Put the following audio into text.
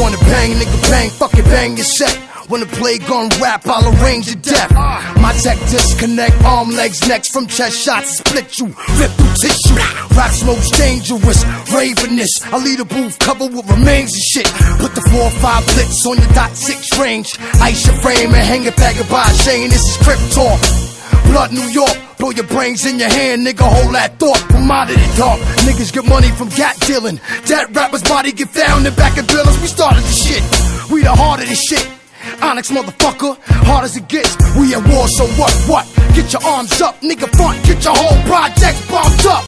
wanna bang, nigga bang, fucking bang your set. When the play gun rap, I'll arrange your death. My tech disconnect, arm, legs, necks from chest shots, split you, rip through tissue. Rap's most dangerous, ravenous. I lead a booth covered with remains and shit. Put the 4-5 blitz on your .6 range. Ice your frame and hang it back by a chain. This is Crip Talk, Blood New York. Blow your brains in your hand, nigga, hold that thought. From out of the dark, niggas get money from gat dealing. Dead rappers' body get found in back of drillers. We started the shit, we the heart of the shit. Onyx, motherfucker, hard as it gets. We at war, so what? Get your arms up, nigga, front, get your whole project bombed up.